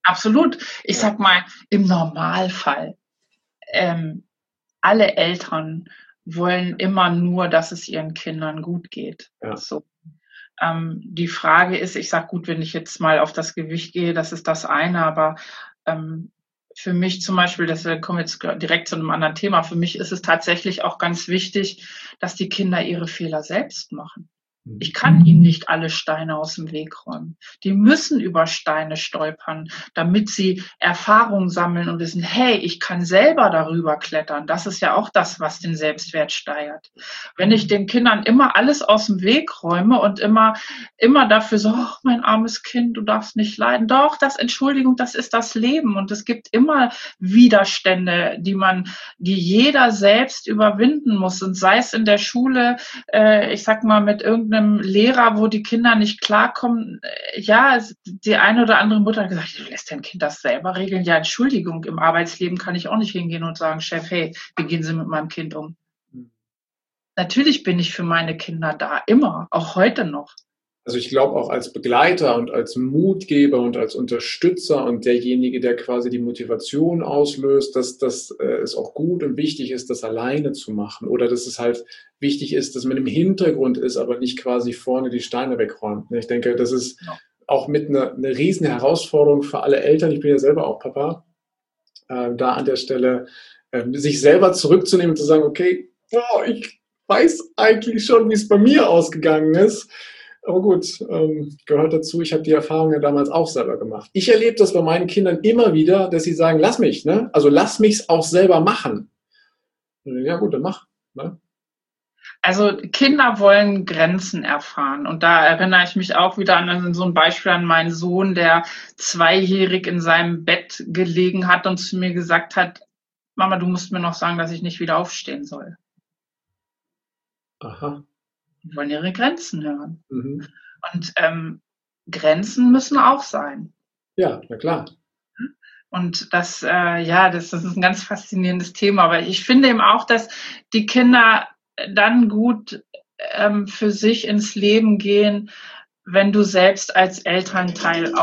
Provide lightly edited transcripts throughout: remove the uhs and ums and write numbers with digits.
absolut. Ich Ja, sag mal, im Normalfall, ähm, alle Eltern wollen immer nur, dass es ihren Kindern gut geht. ja. So. Die Frage ist, ich sage, gut, wenn ich jetzt mal auf das Gewicht gehe, das ist das eine, aber für mich zum Beispiel, das kommen wir jetzt direkt zu einem anderen Thema, für mich ist es tatsächlich auch ganz wichtig, dass die Kinder ihre Fehler selbst machen. Ich kann ihnen nicht alle Steine aus dem Weg räumen. Die müssen über Steine stolpern, damit sie Erfahrung sammeln und wissen, hey, ich kann selber darüber klettern. Das ist ja auch das, was den Selbstwert steigert. Wenn ich den Kindern immer alles aus dem Weg räume und immer dafür so, oh, mein armes Kind, du darfst nicht leiden. Doch, Entschuldigung, das ist das Leben. Und es gibt immer Widerstände, die jeder selbst überwinden muss. Und sei es in der Schule, ich sag mal, mit irgendeinem Lehrer, wo die Kinder nicht klarkommen. Ja, die eine oder andere Mutter hat gesagt, du lässt dein Kind das selber regeln. Ja, Entschuldigung, im Arbeitsleben kann ich auch nicht hingehen und sagen, Chef, hey, wie gehen Sie mit meinem Kind um? Natürlich bin ich für meine Kinder da, immer, auch heute noch. Also ich glaube auch als Begleiter und als Mutgeber und als Unterstützer und derjenige, der quasi die Motivation auslöst, dass das es auch gut und wichtig ist, das alleine zu machen oder dass es halt wichtig ist, dass man im Hintergrund ist, aber nicht quasi vorne die Steine wegräumt. Ich denke, das ist Ja. auch mit eine riesen Herausforderung für alle Eltern. Ich bin ja selber auch Papa, da an der Stelle sich selber zurückzunehmen und zu sagen, okay, oh, ich weiß eigentlich schon, wie es bei mir ausgegangen ist. Aber gut, gehört dazu. Ich habe die Erfahrung ja damals auch selber gemacht. Ich erlebe das bei meinen Kindern immer wieder, dass sie sagen, lass mich, ne? Also lass mich's auch selber machen. Ja gut, dann mach. Ne? Also Kinder wollen Grenzen erfahren. Und da erinnere ich mich auch wieder an so ein Beispiel an meinen Sohn, der zweijährig in seinem Bett gelegen hat und zu mir gesagt hat, Mama, du musst mir noch sagen, dass ich nicht wieder aufstehen soll. Aha. Die wollen ihre Grenzen hören. Mhm. Und Grenzen müssen auch sein. Ja, na klar. Und das ist ein ganz faszinierendes Thema. Aber ich finde eben auch, dass die Kinder dann gut für sich ins Leben gehen, wenn du selbst als Elternteil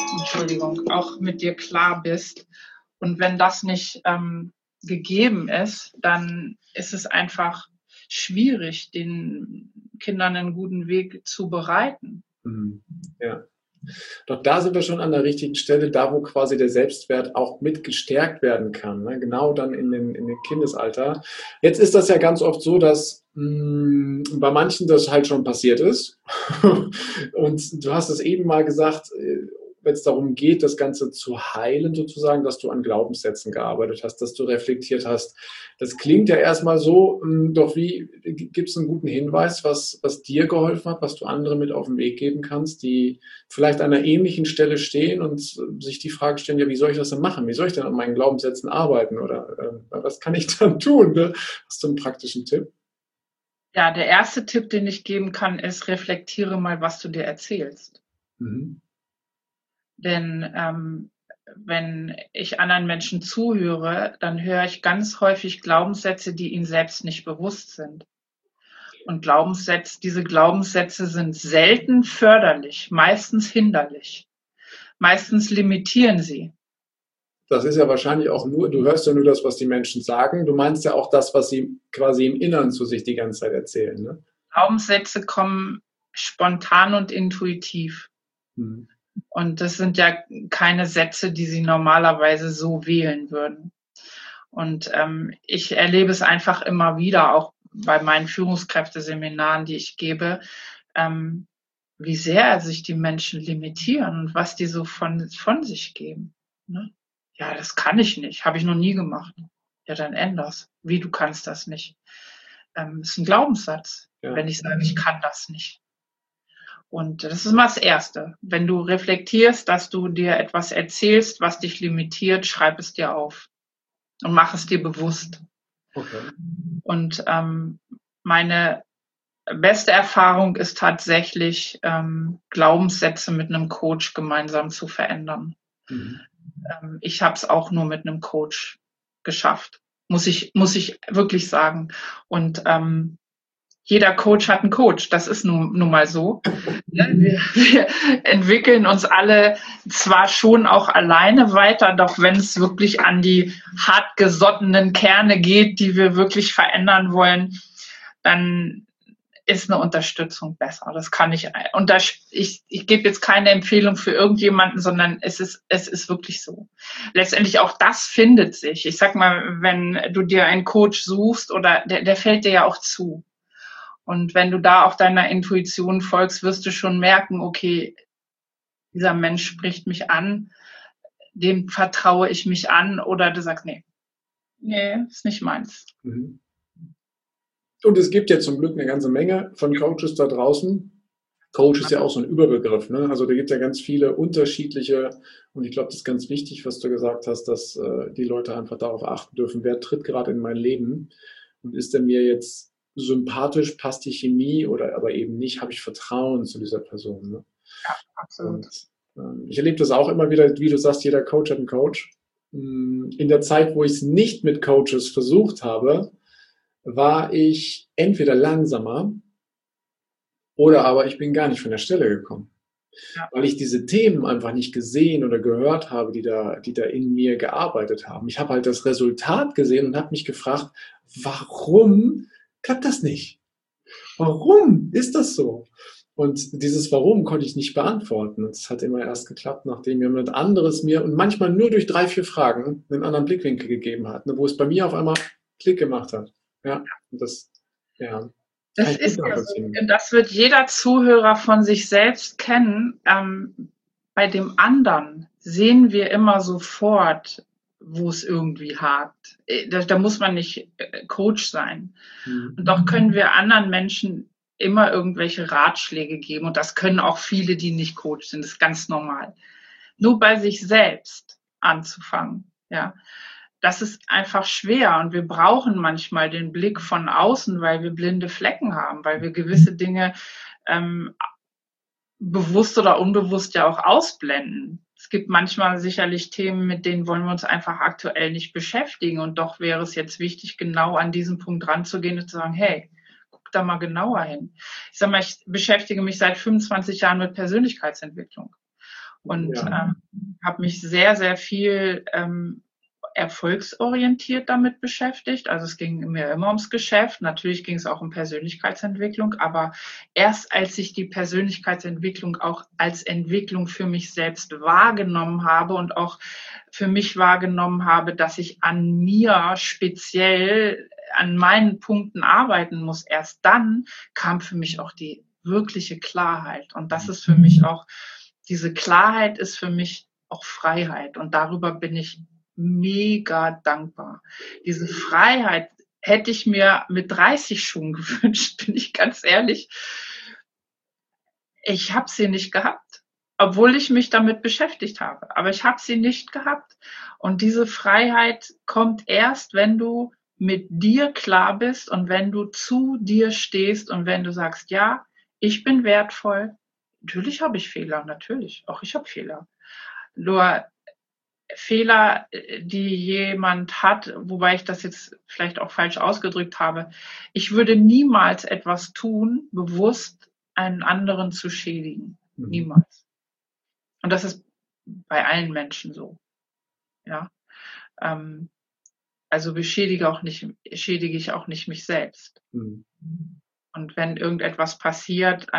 auch mit dir klar bist. Und wenn das nicht gegeben ist, dann ist es einfach schwierig, den Kindern einen guten Weg zu bereiten. Mhm. Ja. Doch da sind wir schon an der richtigen Stelle, da wo quasi der Selbstwert auch mit gestärkt werden kann, ne? Genau dann in den Kindesalter. Jetzt ist das ja ganz oft so, dass bei manchen das halt schon passiert ist. Und du hast es eben mal gesagt, wenn es darum geht, das Ganze zu heilen sozusagen, dass du an Glaubenssätzen gearbeitet hast, dass du reflektiert hast. Das klingt ja erstmal so, doch wie gibt es einen guten Hinweis, was dir geholfen hat, was du anderen mit auf den Weg geben kannst, die vielleicht an einer ähnlichen Stelle stehen und sich die Frage stellen, ja, wie soll ich das denn machen? Wie soll ich denn an meinen Glaubenssätzen arbeiten? Oder was kann ich dann tun? Ne? Hast du einen praktischen Tipp? Ja, der erste Tipp, den ich geben kann, ist, reflektiere mal, was du dir erzählst. Mhm. Denn wenn ich anderen Menschen zuhöre, dann höre ich ganz häufig Glaubenssätze, die ihnen selbst nicht bewusst sind. Und diese Glaubenssätze sind selten förderlich, meistens hinderlich. Meistens limitieren sie. Das ist ja wahrscheinlich auch nur, du hörst ja nur das, was die Menschen sagen. Du meinst ja auch das, was sie quasi im Inneren zu sich die ganze Zeit erzählen. Ne? Glaubenssätze kommen spontan und intuitiv. Mhm. Und das sind ja keine Sätze, die sie normalerweise so wählen würden. Und ich erlebe es einfach immer wieder, auch bei meinen Führungskräfteseminaren, die ich gebe, ähm, wie sehr sich die Menschen limitieren und was die so von sich geben. Ne? Ja, das kann ich nicht, habe ich noch nie gemacht. Ja, dann änder's. Wie, du kannst das nicht? Ist ein Glaubenssatz, Ja. wenn ich sage, ich kann das nicht. Und das ist mal das Erste. Wenn du reflektierst, dass du dir etwas erzählst, was dich limitiert, schreib es dir auf und mach es dir bewusst. Okay. Und meine beste Erfahrung ist tatsächlich, Glaubenssätze mit einem Coach gemeinsam zu verändern. Mhm. Ich habe es auch nur mit einem Coach geschafft, muss ich wirklich sagen. Und jeder Coach hat einen Coach. Das ist nun mal so. Wir entwickeln uns alle zwar schon auch alleine weiter, doch wenn es wirklich an die hartgesottenen Kerne geht, die wir wirklich verändern wollen, dann ist eine Unterstützung besser. Das kann ich, ich gebe jetzt keine Empfehlung für irgendjemanden, sondern es ist wirklich so. Letztendlich auch das findet sich. Ich sag mal, wenn du dir einen Coach suchst oder der fällt dir ja auch zu. Und wenn du da auch deiner Intuition folgst, wirst du schon merken, okay, dieser Mensch spricht mich an, dem vertraue ich mich an, oder du sagst, nee, ist nicht meins. Mhm. Und es gibt ja zum Glück eine ganze Menge von Coaches da draußen. Coach ist ja auch so ein Überbegriff, ne? Also da gibt es ja ganz viele unterschiedliche, und ich glaube, das ist ganz wichtig, was du gesagt hast, dass die Leute einfach darauf achten dürfen, wer tritt gerade in mein Leben und ist er mir jetzt sympathisch, passt die Chemie oder aber eben nicht, habe ich Vertrauen zu dieser Person. Ne? Ja, absolut. Und ich erlebe das auch immer wieder, wie du sagst, jeder Coach hat einen Coach. In der Zeit, wo ich es nicht mit Coaches versucht habe, war ich entweder langsamer oder aber ich bin gar nicht von der Stelle gekommen. Ja. Weil ich diese Themen einfach nicht gesehen oder gehört habe, die da in mir gearbeitet haben. Ich habe halt das Resultat gesehen und habe mich gefragt, warum klappt das nicht? Warum ist das so? Und dieses Warum konnte ich nicht beantworten. Es hat immer erst geklappt, nachdem jemand anderes mir und manchmal nur durch 3, 4 Fragen einen anderen Blickwinkel gegeben hat, wo es bei mir auf einmal Klick gemacht hat. Ja, und das, ja. Das ist ja so. Das wird jeder Zuhörer von sich selbst kennen. Bei dem anderen sehen wir immer sofort, wo es irgendwie hakt. Da muss man nicht Coach sein. Und doch können wir anderen Menschen immer irgendwelche Ratschläge geben. Und das können auch viele, die nicht Coach sind. Das ist ganz normal. Nur bei sich selbst anzufangen, ja. Das ist einfach schwer und wir brauchen manchmal den Blick von außen, weil wir blinde Flecken haben, weil wir gewisse Dinge bewusst oder unbewusst ja auch ausblenden. Es gibt manchmal sicherlich Themen, mit denen wollen wir uns einfach aktuell nicht beschäftigen und doch wäre es jetzt wichtig, genau an diesen Punkt ranzugehen und zu sagen, hey, guck da mal genauer hin. Ich sag mal, ich beschäftige mich seit 25 Jahren mit Persönlichkeitsentwicklung und habe mich sehr, sehr viel erfolgsorientiert damit beschäftigt. Also es ging mir immer ums Geschäft. Natürlich ging es auch um Persönlichkeitsentwicklung, aber erst als ich die Persönlichkeitsentwicklung auch als Entwicklung für mich selbst wahrgenommen habe und auch für mich wahrgenommen habe, dass ich an mir speziell an meinen Punkten arbeiten muss, erst dann kam für mich auch die wirkliche Klarheit. Und das ist für mich auch, diese Klarheit ist für mich auch Freiheit. Und darüber bin ich mega dankbar. Diese Freiheit hätte ich mir mit 30 schon gewünscht, bin ich ganz ehrlich. Ich habe sie nicht gehabt, obwohl ich mich damit beschäftigt habe. Aber ich habe sie nicht gehabt. Und diese Freiheit kommt erst, wenn du mit dir klar bist und wenn du zu dir stehst und wenn du sagst, ja, ich bin wertvoll. Natürlich habe ich Fehler, natürlich. Auch ich habe Fehler. Nur Fehler, die jemand hat, wobei ich das jetzt vielleicht auch falsch ausgedrückt habe. Ich würde niemals etwas tun, bewusst einen anderen zu schädigen. Niemals. Und das ist bei allen Menschen so. Ja. Also schädige ich auch nicht mich selbst. Und wenn irgendetwas passiert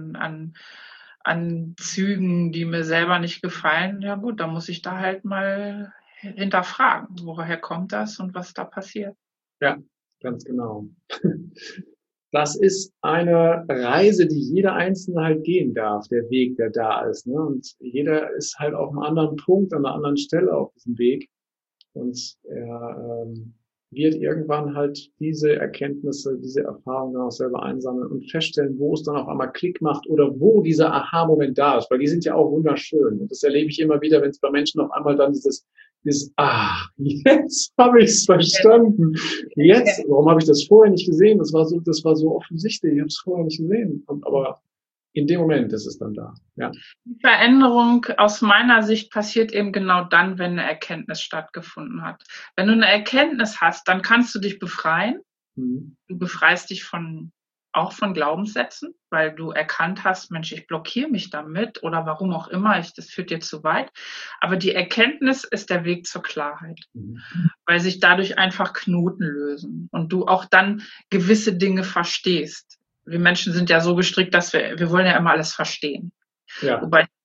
an Zügen, die mir selber nicht gefallen, ja gut, dann muss ich da halt mal hinterfragen, woher kommt das und was da passiert. Ja, ganz genau. Das ist eine Reise, die jeder Einzelne halt gehen darf, der Weg, der da ist. Ne? Und jeder ist halt auf einem anderen Punkt, an einer anderen Stelle auf diesem Weg. Und er wird irgendwann halt diese Erkenntnisse, diese Erfahrungen dann auch selber einsammeln und feststellen, wo es dann auf einmal Klick macht oder wo dieser Aha-Moment da ist, weil die sind ja auch wunderschön. Und das erlebe ich immer wieder, wenn es bei Menschen auf einmal dann dieses jetzt habe ich es verstanden. Jetzt, warum habe ich das vorher nicht gesehen? Das war so offensichtlich, ich habe es vorher nicht gesehen. Aber in dem Moment ist es dann da. Ja. Die Veränderung aus meiner Sicht passiert eben genau dann, wenn eine Erkenntnis stattgefunden hat. Wenn du eine Erkenntnis hast, dann kannst du dich befreien. Du befreist dich von auch von Glaubenssätzen, weil du erkannt hast, Mensch, ich blockiere mich damit oder warum auch immer, das führt dir zu weit. Aber die Erkenntnis ist der Weg zur Klarheit, weil sich dadurch einfach Knoten lösen und du auch dann gewisse Dinge verstehst. Wir Menschen sind ja so gestrickt, dass wir wollen ja immer alles verstehen. Ja.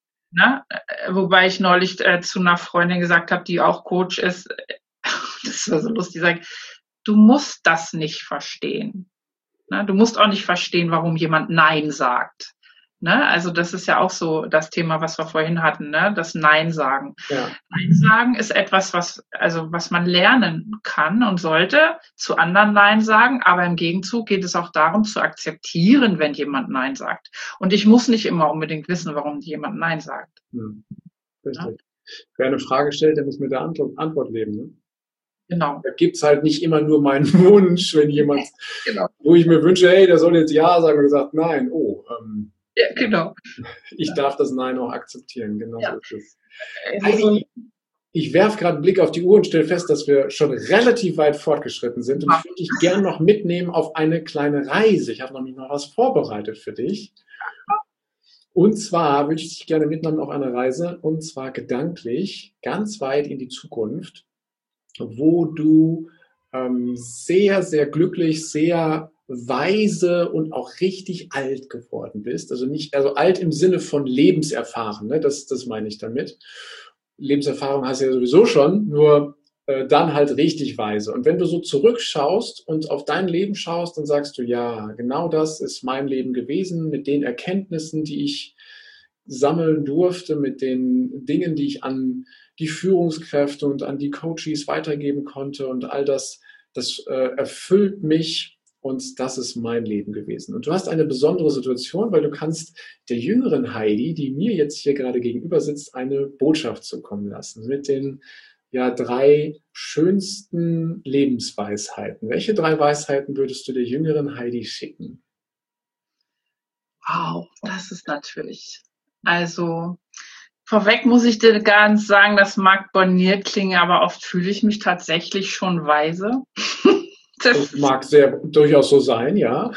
Wobei ich neulich zu einer Freundin gesagt habe, die auch Coach ist, das war so lustig, sagt, du musst das nicht verstehen. Ne? Du musst auch nicht verstehen, warum jemand Nein sagt. Ne? Also das ist ja auch so das Thema, was wir vorhin hatten, ne? Das Nein sagen. Ja. Nein sagen ist etwas, was man lernen kann und sollte, zu anderen Nein sagen, aber im Gegenzug geht es auch darum, zu akzeptieren, wenn jemand Nein sagt. Und ich muss nicht immer unbedingt wissen, warum jemand Nein sagt. Richtig. Ja? Wer eine Frage stellt, der muss mit der Antwort leben. Ne? Genau. Da gibt es halt nicht immer nur meinen Wunsch, wenn jemand, wo ich mir wünsche, hey, der soll jetzt Ja sagen, und gesagt, nein, ja, genau. Ich darf das Nein auch akzeptieren, genau so ist es. Heidi, ich werfe gerade einen Blick auf die Uhr und stelle fest, dass wir schon relativ weit fortgeschritten sind und ich würde dich gerne noch mitnehmen auf eine kleine Reise. Ich habe nämlich noch was vorbereitet für dich. Und zwar würde ich dich gerne mitnehmen auf eine Reise, und zwar gedanklich ganz weit in die Zukunft, wo du sehr, sehr glücklich, sehr weise und auch richtig alt geworden bist. Also alt im Sinne von lebenserfahren, ne? Das meine ich damit. Lebenserfahrung hast du ja sowieso schon, nur dann halt richtig weise. Und wenn du so zurückschaust und auf dein Leben schaust, dann sagst du, ja, genau das ist mein Leben gewesen, mit den Erkenntnissen, die ich sammeln durfte, mit den Dingen, die ich an die Führungskräfte und an die Coaches weitergeben konnte, und all das erfüllt mich, und das ist mein Leben gewesen. Und du hast eine besondere Situation, weil du kannst der jüngeren Heidi, die mir jetzt hier gerade gegenüber sitzt, eine Botschaft zukommen lassen mit den 3 schönsten Lebensweisheiten. Welche 3 Weisheiten würdest du der jüngeren Heidi schicken? Wow, das ist natürlich, also vorweg muss ich dir gar nicht sagen, das mag borniert klingen, aber oft fühle ich mich tatsächlich schon weise. Das mag durchaus so sein, ja.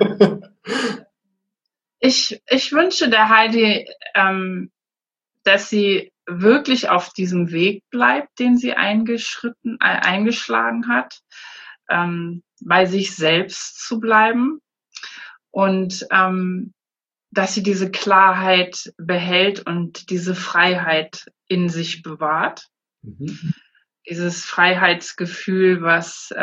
Ich wünsche der Heidi, dass sie wirklich auf diesem Weg bleibt, den sie eingeschlagen hat, bei sich selbst zu bleiben und dass sie diese Klarheit behält und diese Freiheit in sich bewahrt. Dieses Freiheitsgefühl, was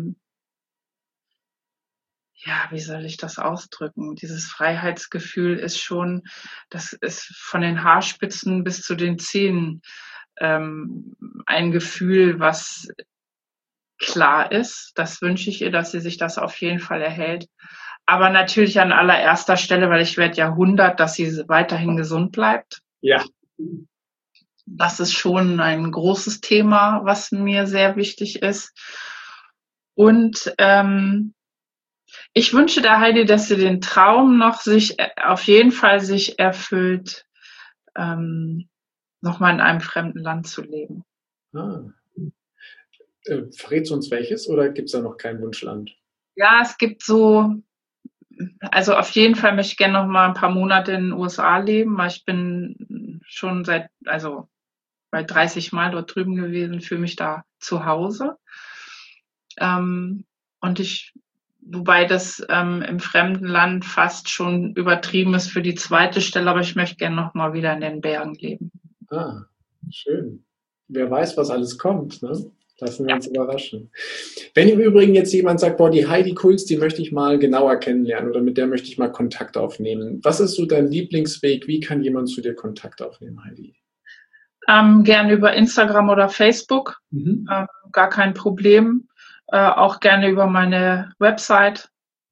wie soll ich das ausdrücken? Dieses Freiheitsgefühl ist schon, das ist von den Haarspitzen bis zu den Zähnen ein Gefühl, was klar ist. Das wünsche ich ihr, dass sie sich das auf jeden Fall erhält. Aber natürlich an allererster Stelle, weil ich werde ja 100, dass sie weiterhin gesund bleibt. Ja. Das ist schon ein großes Thema, was mir sehr wichtig ist. Und ich wünsche der Heidi, dass sie den Traum noch auf jeden Fall sich erfüllt, nochmal in einem fremden Land zu leben. Verrätst du uns welches, oder gibt es da noch kein Wunschland? Ja, es gibt also auf jeden Fall möchte ich gerne noch mal ein paar Monate in den USA leben, weil ich bin schon bei 30 Mal dort drüben gewesen, fühle mich da zu Hause. Wobei das im fremden Land fast schon übertrieben ist für die zweite Stelle, aber ich möchte gerne noch mal wieder in den Bergen leben. Schön. Wer weiß, was alles kommt, ne? Lassen wir uns überraschen. Wenn im Übrigen jetzt jemand sagt, die Heidi Kulz, die möchte ich mal genauer kennenlernen oder mit der möchte ich mal Kontakt aufnehmen. Was ist so dein Lieblingsweg? Wie kann jemand zu dir Kontakt aufnehmen, Heidi? Gerne über Instagram oder Facebook. Gar kein Problem. Auch gerne über meine Website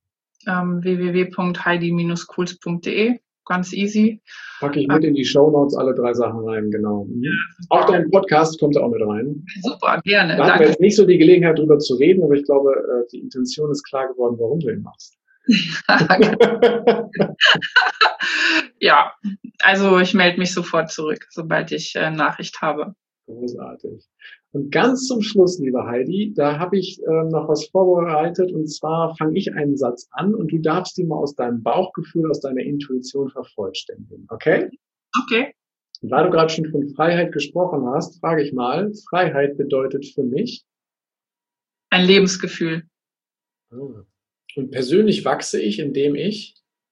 www.heidi-kulz.de. Ganz easy. Packe ich mit in die Shownotes alle 3 Sachen rein, genau. Auch dein Podcast kommt da auch mit rein. Super, gerne. Da haben wir jetzt nicht so die Gelegenheit, drüber zu reden, aber ich glaube, die Intention ist klar geworden, warum du ihn machst. Ja, also ich melde mich sofort zurück, sobald ich Nachricht habe. Großartig. Und ganz zum Schluss, liebe Heidi, da habe ich noch was vorbereitet und zwar fange ich einen Satz an und du darfst ihn mal aus deinem Bauchgefühl, aus deiner Intuition vervollständigen, okay? Okay. Und weil du gerade schon von Freiheit gesprochen hast, frage ich mal, Freiheit bedeutet für mich? Ein Lebensgefühl. Und persönlich wachse ich, indem ich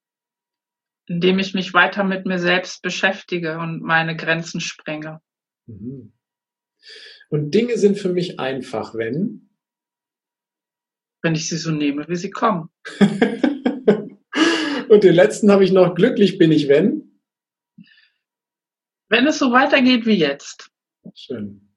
mich weiter mit mir selbst beschäftige und meine Grenzen sprenge. Und Dinge sind für mich einfach, wenn ich sie so nehme, wie sie kommen. Und den letzten habe ich noch, glücklich bin ich, wenn es so weitergeht wie jetzt. Schön.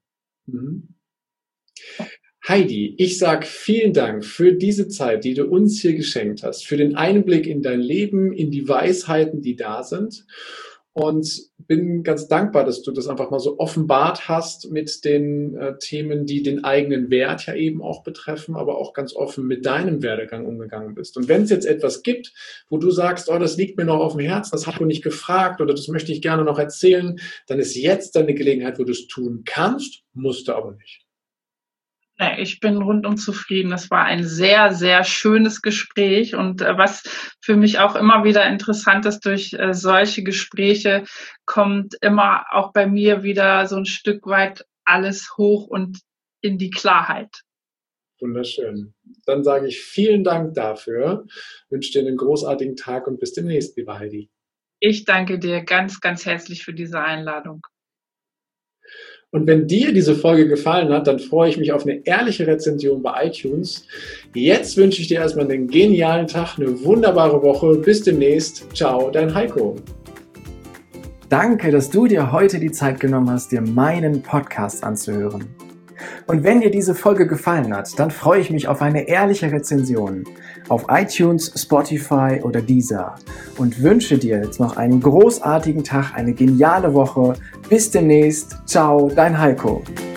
Heidi, ich sage vielen Dank für diese Zeit, die du uns hier geschenkt hast, für den Einblick in dein Leben, in die Weisheiten, die da sind. Und bin ganz dankbar, dass du das einfach mal so offenbart hast mit den Themen, die den eigenen Wert ja eben auch betreffen, aber auch ganz offen mit deinem Werdegang umgegangen bist. Und wenn es jetzt etwas gibt, wo du sagst, oh, das liegt mir noch auf dem Herzen, das hat du nicht gefragt oder das möchte ich gerne noch erzählen, dann ist jetzt deine Gelegenheit, wo du es tun kannst, musst du aber nicht. Ich bin rundum zufrieden. Das war ein sehr, sehr schönes Gespräch und was für mich auch immer wieder interessant ist, durch solche Gespräche kommt immer auch bei mir wieder so ein Stück weit alles hoch und in die Klarheit. Wunderschön. Dann sage ich vielen Dank dafür, wünsche dir einen großartigen Tag und bis demnächst, liebe Heidi. Ich danke dir ganz, ganz herzlich für diese Einladung. Und wenn dir diese Folge gefallen hat, dann freue ich mich auf eine ehrliche Rezension bei iTunes. Jetzt wünsche ich dir erstmal einen genialen Tag, eine wunderbare Woche. Bis demnächst. Ciao, dein Heiko. Danke, dass du dir heute die Zeit genommen hast, dir meinen Podcast anzuhören. Und wenn dir diese Folge gefallen hat, dann freue ich mich auf eine ehrliche Rezension auf iTunes, Spotify oder Deezer und wünsche dir jetzt noch einen großartigen Tag, eine geniale Woche. Bis demnächst. Ciao, dein Heiko.